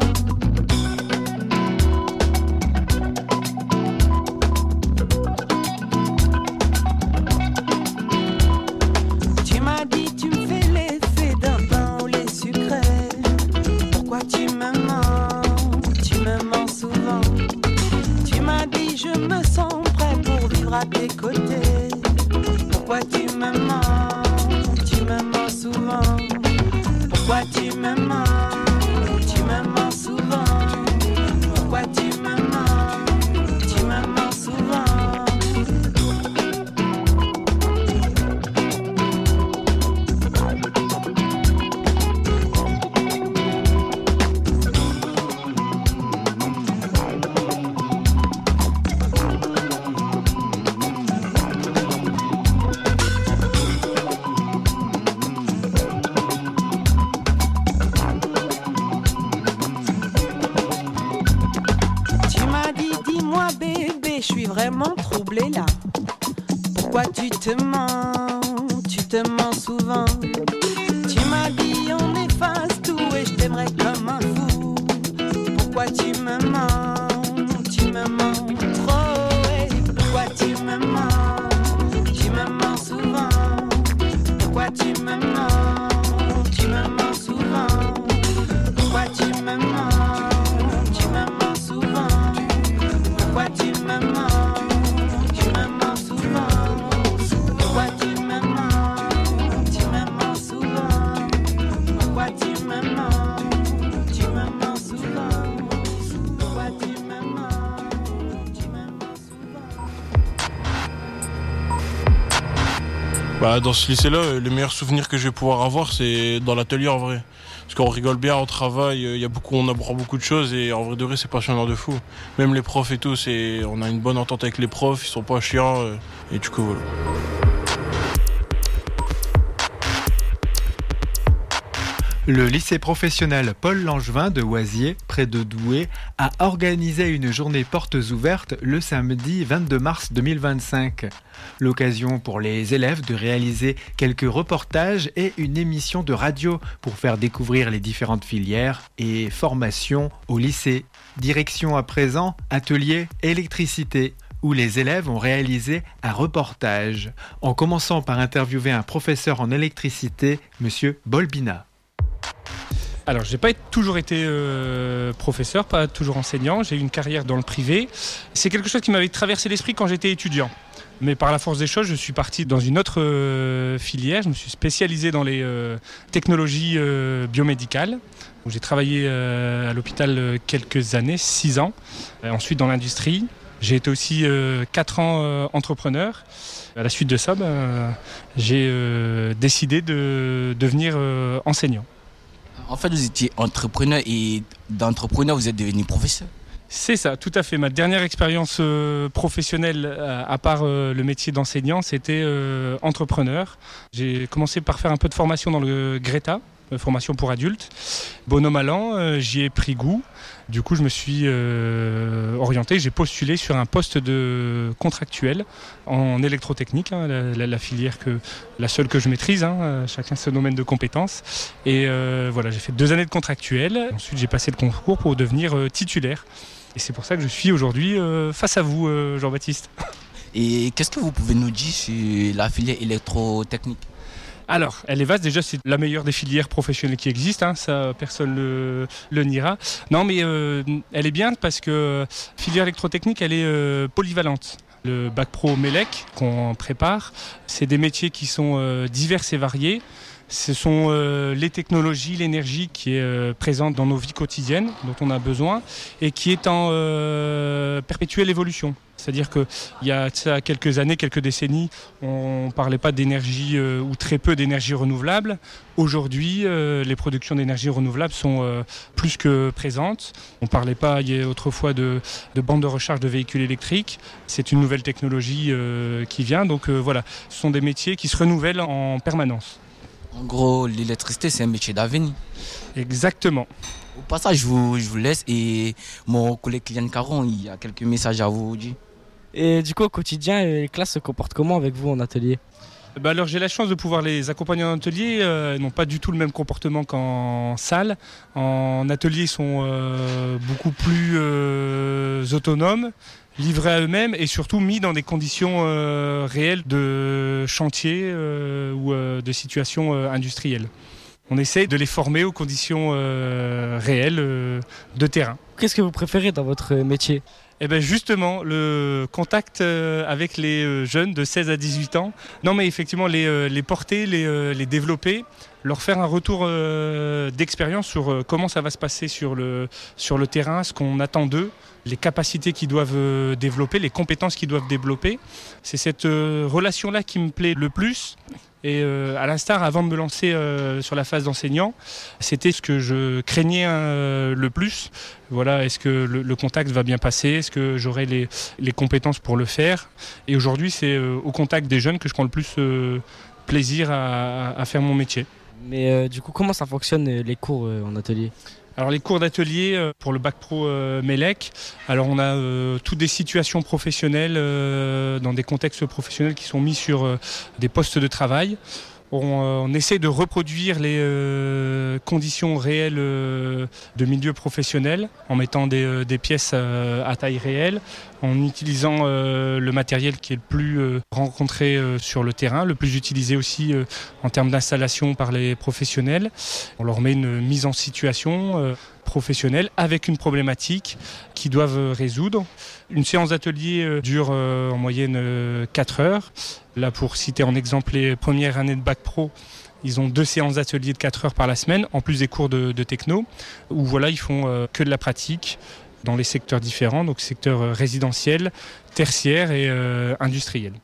Tu m'as dit tu me fais l'effet d'un pain au lait sucré. Pourquoi tu me mens souvent. Tu m'as dit je me sens prêt pour vivre à tes côtés. Pourquoi tu me mens souvent. Pourquoi tu me mens souvent. Pourquoi tu me mens souvent. Tu m'as dit, dis-moi bébé, je suis vraiment troublée là. Pourquoi tu te mens souvent. Tu m'as dit on efface tout et je t'aimerais comme un fou. Pourquoi tu me mens trop. Et pourquoi tu me mens souvent. Pourquoi tu me mens souvent. Pourquoi tu me mens souvent. Pourquoi tu me mens souvent. Pourquoi tu me mens souvent. Pourquoi tu me mens souvent. Pourquoi tu me Bah, dans ce lycée-là, les meilleurs souvenirs que je vais pouvoir avoir, c'est dans l'atelier en vrai. Parce qu'on rigole bien, on travaille, on apprend beaucoup de choses et en vrai de vrai, c'est passionnant de fou. Même les profs et tout, on a une bonne entente avec les profs, ils sont pas chiants et du coup voilà. Le lycée professionnel Paul Langevin de Oisier, près de Douai, a organisé une journée portes ouvertes le samedi 22 mars 2025. L'occasion pour les élèves de réaliser quelques reportages et une émission de radio pour faire découvrir les différentes filières et formations au lycée. Direction à présent, atelier électricité, où les élèves ont réalisé un reportage, en commençant par interviewer un professeur en électricité, Monsieur Bolbina. Alors, j'ai pas toujours été professeur, pas toujours enseignant. J'ai eu une carrière dans le privé. C'est quelque chose qui m'avait traversé l'esprit quand j'étais étudiant. Mais par la force des choses, je suis parti dans une autre filière. Je me suis spécialisé dans les technologies biomédicales. J'ai travaillé à l'hôpital quelques années, 6 ans. Et ensuite dans l'industrie. J'ai été aussi 4 ans entrepreneur. À la suite de ça, j'ai décidé de devenir enseignant. En fait, vous étiez entrepreneur et d'entrepreneur, vous êtes devenu professeur. C'est ça, tout à fait. Ma dernière expérience professionnelle, à part le métier d'enseignant, c'était entrepreneur. J'ai commencé par faire un peu de formation dans le Greta, formation pour adultes. Bon an, mal an, j'y ai pris goût. Du coup, je me suis orienté, j'ai postulé sur un poste de contractuel en électrotechnique, la filière la seule que je maîtrise, chacun ce domaine de compétences. Et voilà, j'ai fait 2 années de contractuel. Ensuite, j'ai passé le concours pour devenir titulaire. Et c'est pour ça que je suis aujourd'hui face à vous, Jean-Baptiste. Et qu'est-ce que vous pouvez nous dire sur la filière électrotechnique ? Alors, elle est vaste. Déjà, c'est la meilleure des filières professionnelles qui existent. Ça, personne le niera. Non, mais elle est bien parce que filière électrotechnique, elle est polyvalente. Le bac pro MELEC qu'on prépare, c'est des métiers qui sont divers et variés. Ce sont les technologies, l'énergie qui est présente dans nos vies quotidiennes, dont on a besoin, et qui est en perpétuelle évolution. C'est-à-dire qu'il y a quelques années, quelques décennies, on ne parlait pas d'énergie ou très peu d'énergie renouvelable. Aujourd'hui, les productions d'énergie renouvelable sont plus que présentes. On ne parlait pas autrefois de bandes de recharge de véhicules électriques. C'est une nouvelle technologie qui vient. Donc voilà, ce sont des métiers qui se renouvellent en permanence. En gros, l'électricité, c'est un métier d'avenir. Exactement. Au passage, je vous laisse et mon collègue Kylian Caron, il y a quelques messages à vous dire. Et du coup, au quotidien, les classes se comportent comment avec vous en atelier ? Alors j'ai la chance de pouvoir les accompagner en atelier. Ils n'ont pas du tout le même comportement qu'en salle. En atelier, ils sont beaucoup plus autonomes, livrés à eux-mêmes et surtout mis dans des conditions réelles de chantier ou de situation industrielle. On essaye de les former aux conditions réelles de terrain. Qu'est-ce que vous préférez dans votre métier ? Eh bien justement, le contact avec les jeunes de 16 à 18 ans. Non mais effectivement, les porter, les développer, leur faire un retour d'expérience sur comment ça va se passer sur le terrain, ce qu'on attend d'eux, les capacités qu'ils doivent développer, les compétences qu'ils doivent développer. C'est cette relation-là qui me plaît le plus. Et à l'instar, avant de me lancer sur la phase d'enseignant, c'était ce que je craignais le plus. Voilà, est-ce que le contact va bien passer ? Est-ce que j'aurai les compétences pour le faire ? Et aujourd'hui, c'est au contact des jeunes que je prends le plus plaisir à faire mon métier. Mais du coup, comment ça fonctionne les cours en atelier ? Alors les cours d'atelier pour le bac pro MELEC, alors on a toutes des situations professionnelles dans des contextes professionnels qui sont mis sur des postes de travail. On essaie de reproduire les conditions réelles de milieu professionnel en mettant des pièces à taille réelle, en utilisant le matériel qui est le plus rencontré sur le terrain, le plus utilisé aussi en termes d'installation par les professionnels. On leur met une mise en situation professionnelle avec une problématique qu'ils doivent résoudre. Une séance d'atelier dure en moyenne 4 heures. Là, pour citer en exemple les premières années de bac pro, ils ont 2 séances d'atelier de 4 heures par la semaine, en plus des cours de techno, où voilà, ils font que de la pratique dans les secteurs différents, donc secteur résidentiel, tertiaire et industriel.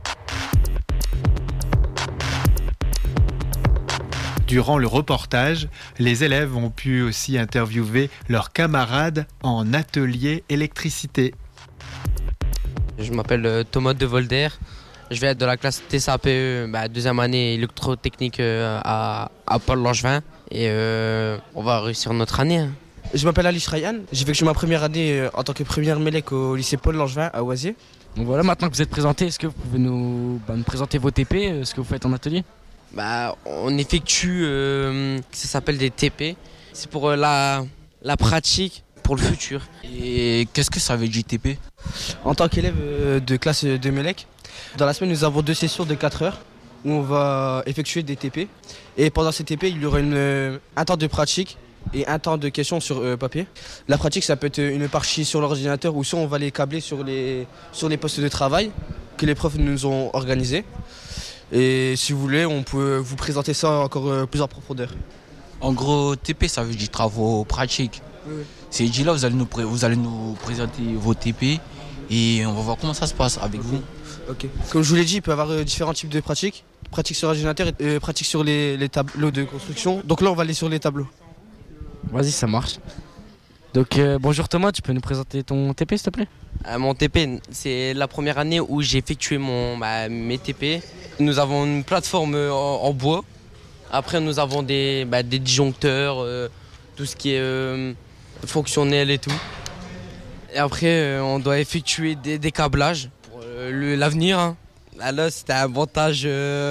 Durant le reportage, les élèves ont pu aussi interviewer leurs camarades en atelier électricité. Je m'appelle Thomas de Volder. Je vais être de la classe TSAPE, 2e année électrotechnique à Paul Langevin. Et on va réussir notre année. Hein. Je m'appelle Ali Ryan, j'ai effectué ma première année en tant que première Mélec au lycée Paul Langevin à Oisier. Donc voilà, maintenant que vous êtes présenté, est-ce que vous pouvez nous présenter vos TP, ce que vous faites en atelier? On effectue, ça s'appelle des TP, c'est pour la pratique pour le futur. Et qu'est-ce que ça veut dire TP? En tant qu'élève de classe de Mélec, dans la semaine nous avons 2 sessions de 4 heures où on va effectuer des TP. Et pendant ces TP, il y aura un temps de pratique et un temps de questions sur papier. La pratique, ça peut être une partie sur l'ordinateur ou soit on va les câbler sur les postes de travail que les profs nous ont organisés. Et si vous voulez, on peut vous présenter ça encore plus en profondeur. En gros, TP, ça veut dire travaux pratiques. Oui. C'est dit là, vous allez nous présenter vos TP et on va voir comment ça se passe avec vous. Ok. Comme je vous l'ai dit, il peut y avoir différents types de pratiques. Pratique sur l'ordinateur et pratique sur les tableaux de construction. Donc là, on va aller sur les tableaux. Vas-y, ça marche. Donc bonjour Thomas, tu peux nous présenter ton TP s'il te plaît? Mon TP, c'est la première année où j'ai effectué mes TP. Nous avons une plateforme en bois. Après, nous avons des disjoncteurs, tout ce qui est fonctionnel et tout. Et après, on doit effectuer des câblages pour l'avenir. Hein. Là, c'était un montage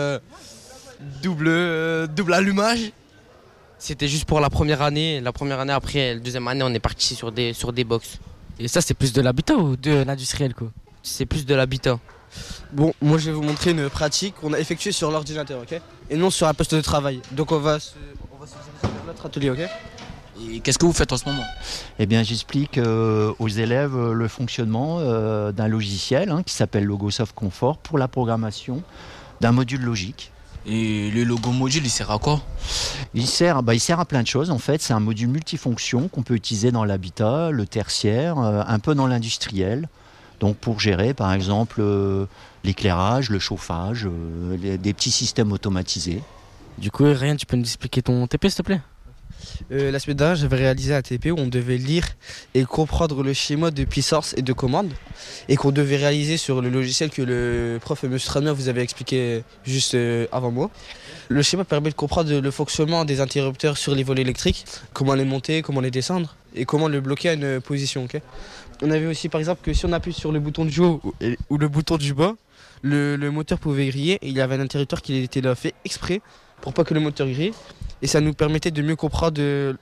double allumage. C'était juste pour la première année. La première année, après, la deuxième année, on est parti sur des box. Et ça, c'est plus de l'habitat ou de l'industriel quoi? C'est plus de l'habitat. Bon, moi je vais vous montrer une pratique qu'on a effectuée sur l'ordinateur, ok? Et non sur un poste de travail. Donc on va se diriger vers notre atelier, ok? Et qu'est-ce que vous faites en ce moment? Eh bien, j'explique aux élèves le fonctionnement d'un logiciel qui s'appelle Logosoft Confort pour la programmation d'un module logique. Et le logo module, il sert à quoi? Il sert à plein de choses. En fait, c'est un module multifonction qu'on peut utiliser dans l'habitat, le tertiaire, un peu dans l'industriel. Donc pour gérer, par exemple, l'éclairage, le chauffage, des petits systèmes automatisés. Du coup, Ryan, tu peux nous expliquer ton TP s'il te plaît? La semaine dernière, j'avais réalisé un TP où on devait lire et comprendre le schéma de puissance et de commande et qu'on devait réaliser sur le logiciel que le prof M. Stramien vous avait expliqué juste avant moi. Le schéma permet de comprendre le fonctionnement des interrupteurs sur les volets électriques, comment les monter, comment les descendre et comment le bloquer à une position. Okay. On avait aussi par exemple que si on appuie sur le bouton du haut ou le bouton du bas, le moteur pouvait griller et il y avait un interrupteur qui était là fait exprès pour pas que le moteur grille. Et ça nous permettait de mieux comprendre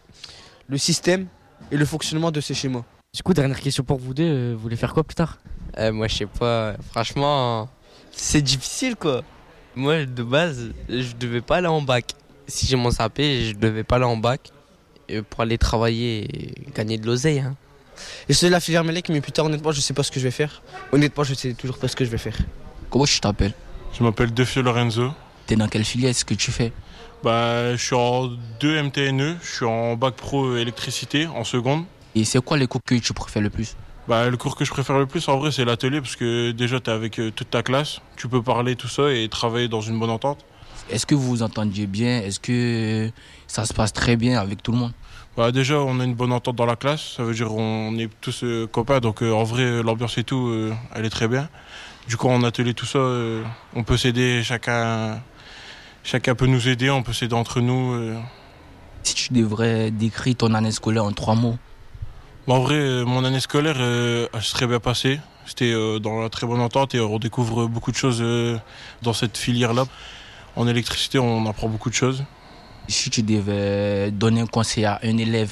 le système et le fonctionnement de ces schémas. Du coup, dernière question pour vous deux, vous voulez faire quoi plus tard? Moi, je sais pas. Franchement, c'est difficile quoi. Moi, de base, je devais pas aller en bac. Si j'ai mon CAP, je devais pas aller en bac pour aller travailler et gagner de l'oseille. Hein. Et c'est la filière Mélec, mais plus tard, honnêtement, je sais pas ce que je vais faire. Honnêtement, je sais toujours pas ce que je vais faire. Comment tu t'appelles? Je m'appelle Defio Lorenzo. T'es dans quelle filière? Est-ce que tu fais? Je suis en 2 MTNE, je suis en bac pro électricité en seconde. Et c'est quoi les cours que tu préfères le plus? Le cours que je préfère le plus en vrai c'est l'atelier parce que déjà t'es avec toute ta classe, tu peux parler tout ça et travailler dans une bonne entente. Est-ce que vous vous entendiez bien? Est-ce que ça se passe très bien avec tout le monde? Déjà on a une bonne entente dans la classe, ça veut dire on est tous copains donc en vrai l'ambiance et tout elle est très bien. Du coup en atelier tout ça on peut s'aider, chacun peut nous aider, on peut s'aider entre nous. Si tu devrais décrire ton année scolaire en 3 mots? En vrai, mon année scolaire s'est très bien passée. C'était dans la très bonne entente et on découvre beaucoup de choses dans cette filière-là. En électricité, on apprend beaucoup de choses. Si tu devais donner un conseil à un élève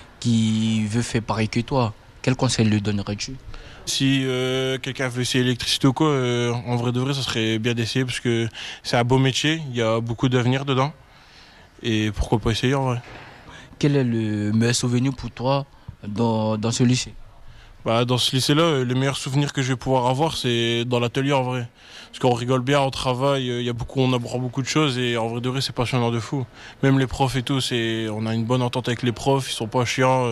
qui veut faire pareil que toi, quel conseil lui donnerais-tu? Si quelqu'un veut essayer l'électricité ou quoi, en vrai de vrai, ça serait bien d'essayer parce que c'est un beau métier, il y a beaucoup d'avenir dedans. Et pourquoi pas essayer en vrai? Quel est le meilleur souvenir pour toi dans ce lycée? Dans ce lycée-là, le meilleur souvenir que je vais pouvoir avoir, c'est dans l'atelier en vrai. Parce qu'on rigole bien, on travaille, on apprend beaucoup de choses et en vrai de vrai, c'est passionnant de fou. Même les profs et tout, on a une bonne entente avec les profs, ils sont pas chiants.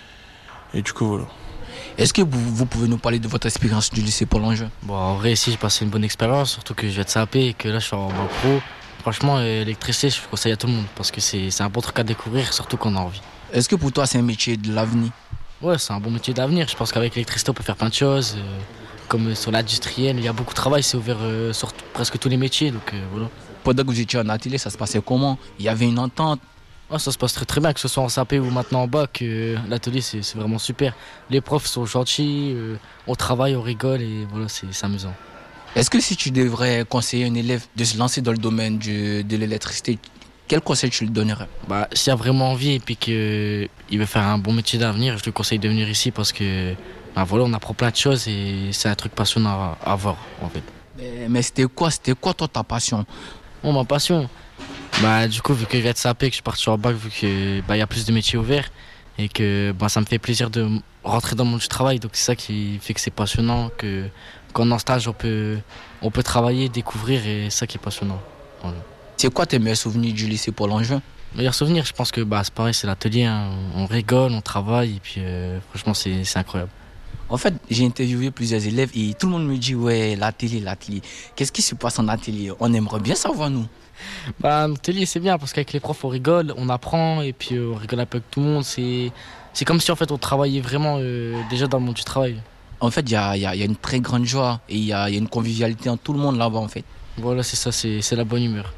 Et du coup, voilà. Est-ce que vous pouvez nous parler de votre expérience du lycée Paul Langevin? En vrai, ici, j'ai passé une bonne expérience, surtout que je viens de SAP et que là, je suis en bac pro. Franchement, l'électricité, je conseille à tout le monde parce que c'est un bon truc à découvrir, surtout qu'on a envie. Est-ce que pour toi, c'est un métier de l'avenir? Ouais, c'est un bon métier d'avenir. Je pense qu'avec l'électricité, on peut faire plein de choses. Comme sur l'industriel, il y a beaucoup de travail, c'est ouvert sur presque tous les métiers. Donc voilà. Pendant que vous étiez en atelier, ça se passait comment? Il y avait une entente? Oh, ça se passe très très bien, que ce soit en CAP ou maintenant en bac. L'atelier, c'est vraiment super. Les profs sont gentils, on travaille, on rigole et voilà, c'est amusant. Est-ce que si tu devrais conseiller un élève de se lancer dans le domaine de l'électricité, quel conseil tu lui donnerais? S'il a vraiment envie et puis qu'il veut faire un bon métier d'avenir, je lui conseille de venir ici parce que voilà, on apprend plein de choses et c'est un truc passionnant à voir en fait. Mais c'était quoi toi ta passion? Ma passion, du coup, vu que je viens de SAP, que je suis parti sur le bac, vu qu'il y a plus de métiers ouverts et que ça me fait plaisir de rentrer dans le monde du travail. Donc c'est ça qui fait que c'est passionnant, que quand on est en stage, on peut travailler, découvrir et c'est ça qui est passionnant. Voilà. C'est quoi tes meilleurs souvenirs du lycée Paul Langevin? Meilleurs souvenirs, je pense que c'est pareil, c'est l'atelier, hein. On rigole, on travaille et puis franchement c'est incroyable. En fait, j'ai interviewé plusieurs élèves et tout le monde me dit ouais, l'atelier. Qu'est-ce qui se passe en atelier? On aimerait bien savoir, nous. L'atelier c'est bien parce qu'avec les profs on rigole, on apprend et puis on rigole un peu avec tout le monde. C'est comme si en fait on travaillait vraiment déjà dans le monde du travail. En fait, il y a une très grande joie et il y a une convivialité en tout le monde là-bas en fait. Voilà, c'est ça, c'est la bonne humeur.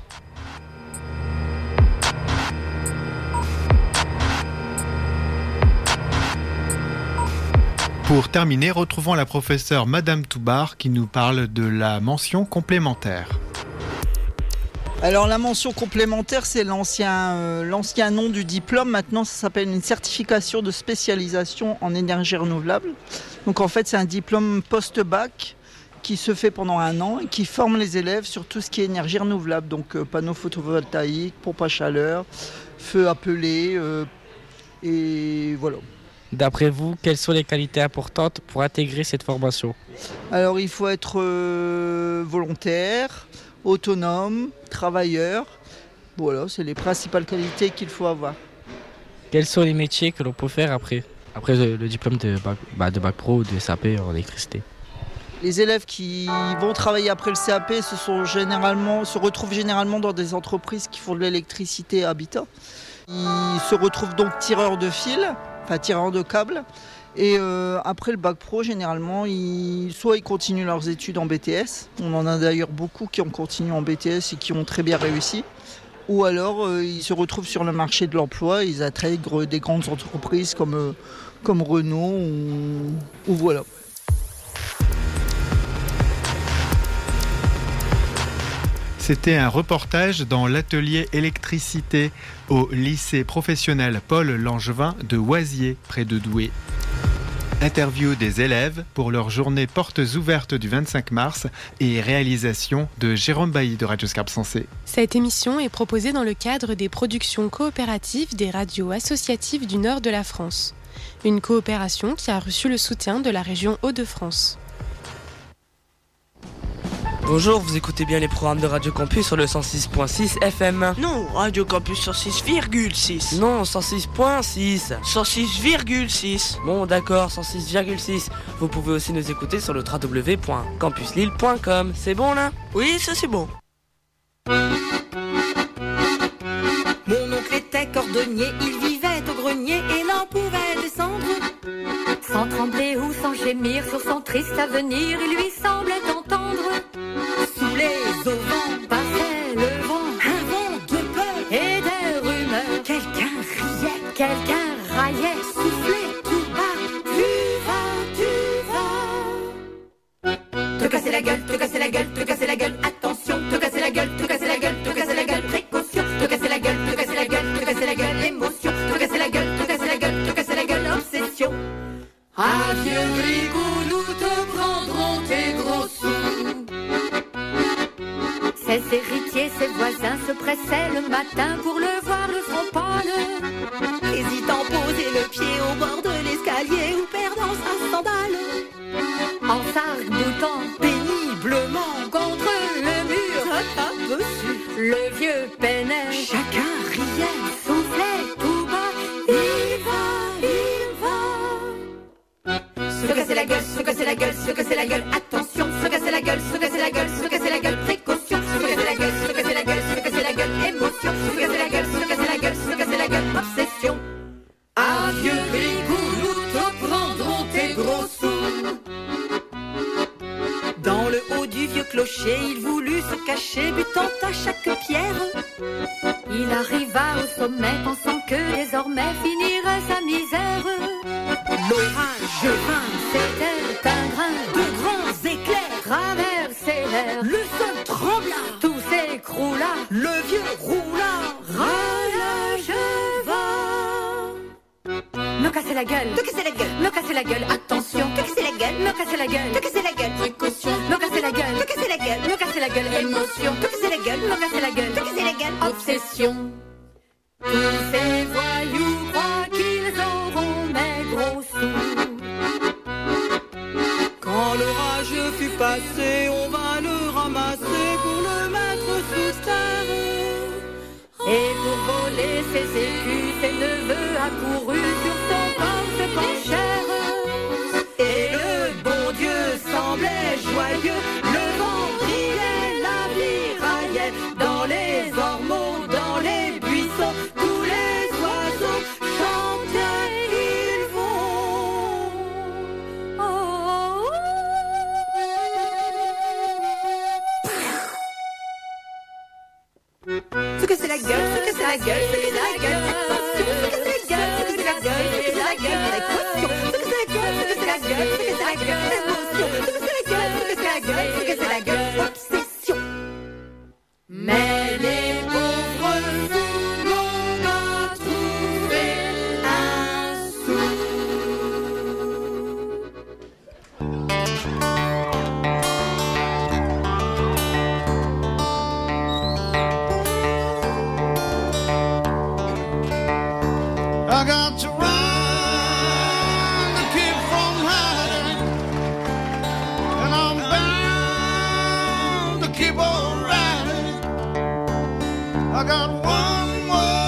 Pour terminer, retrouvons la professeure Madame Toubar qui nous parle de la mention complémentaire. Alors la mention complémentaire, c'est l'ancien nom du diplôme. Maintenant, ça s'appelle une certification de spécialisation en énergie renouvelable. Donc en fait, c'est un diplôme post-bac qui se fait pendant 1 an et qui forme les élèves sur tout ce qui est énergie renouvelable. Donc panneaux photovoltaïques, pompe à chaleur, feu appelé et voilà. D'après vous, quelles sont les qualités importantes pour intégrer cette formation? Alors il faut être volontaire, autonome, travailleur. Voilà, c'est les principales qualités qu'il faut avoir. Quels sont les métiers que l'on peut faire après le diplôme de bac pro ou de SAP en électricité? Les élèves qui vont travailler après le CAP se retrouvent généralement dans des entreprises qui font de l'électricité à habitat. Ils se retrouvent donc tireurs de fil, tireurs de câbles. Et après le bac pro, généralement, soit ils continuent leurs études en BTS. On en a d'ailleurs beaucoup qui ont continué en BTS et qui ont très bien réussi. Ou alors ils se retrouvent sur le marché de l'emploi, ils intègrent des grandes entreprises comme Renault ou voilà. C'était un reportage dans l'atelier électricité au lycée professionnel Paul Langevin de Oisier, près de Douai. Interview des élèves pour leur journée portes ouvertes du 25 mars et réalisation de Jérôme Bailly de Radio Scarpe Sensée. Cette émission est proposée dans le cadre des productions coopératives des radios associatives du nord de la France. Une coopération qui a reçu le soutien de la région Hauts-de-France. Bonjour, vous écoutez bien les programmes de Radio Campus sur le 106.6 FM. Non, Radio Campus 106,6. Non, 106.6. 106,6. Bon, d'accord, 106,6. Vous pouvez aussi nous écouter sur le www.campuslille.com. C'est bon là? Oui, ça c'est bon. Mon oncle était cordonnier, il vivait au grenier et n'en pouvait descendre. Sans trembler ou sans gémir sur son triste avenir, il lui semblait entendre. Sous les auvents passait le vent, un vent de peur et des rumeurs. Quelqu'un riait, quelqu'un raillait, soufflait tout bas. Tu vas. Te casser la gueule, te casser la gueule, te casser la gueule. Attention, te casser la gueule, te casser la gueule, te casser la gueule. Précaution, te casser la gueule, te casser la gueule, te casser la gueule. Émotion, te casser la gueule, te casser la gueule, te casser la gueule. Obsession. Adieu Grigou, nous te prendrons tes gros sous. Ses héritiers, ses voisins se pressaient le matin pour le voir le front pâle, hésitant poser le pied au bord de l'escalier ou perdant sa sandale. En s'arc-boutant péniblement contre le mur, le vieux peinait. Chacun riait, soufflait tout bas. Il va. Se casser la gueule, se casser la gueule, se casser la gueule. Attention, se casser la gueule, se casser la gueule, se casser la gueule. Précaution, se casser la gueule, se casser la gueule, se casser la gueule. Émotion, se casser la gueule, se casser la gueule, se casser la gueule. Obsession. Adieu Grigou, nous te prendrons tes gros sous. Dans le haut du vieux clocher, il voulut se cacher, butant à à chaque pierre. Il arriva au sommet pensant que désormais finirait sa misère. L'orage vint, c'était un grain de grands éclairs traversait l'air. Le sol trembla, tout s'écroula, le vieux roula, rage va. Me casser la gueule, te casser la gueule, me casser la gueule, attention, te casser la gueule, me casser la gueule, te casser la gueule, précaution, me casser la gueule, te casser la gueule, me casser la gueule, émotion, te casser la gueule, me casser la gueule, te casser la gueule, obsession. Tous ces voyous croient qu'ils auront mes gros sous. Quand l'orage fut passé, on vint le ramasser pour le mettre sous terre. Et pour voler ses écus, ses neveux accourus sur son corps se penchèrent. Et le bon Dieu semblait joyeux, le vent brillait, la vie raillait. Dans les ormeaux, dans les buissons, tous les oiseaux chantaient, ils vont. Oh, oh, ce que c'est la gueule, ce que c'est la gueule, ce que c'est la gueule, ce que c'est la gueule, ce que c'est la gueule, ce que c'est la gueule, précaution, ce que c'est la gueule, ce que c'est la gueule, ce que c'est la gueule, émotion, ce que c'est la gueule, ce que c'est la gueule, ce que c'est la gueule, obsession. Mais les pauvres fous n'ont pas trouvé un sou. I got to run to keep from hiding, and I'm bound to keep on riding. I got one more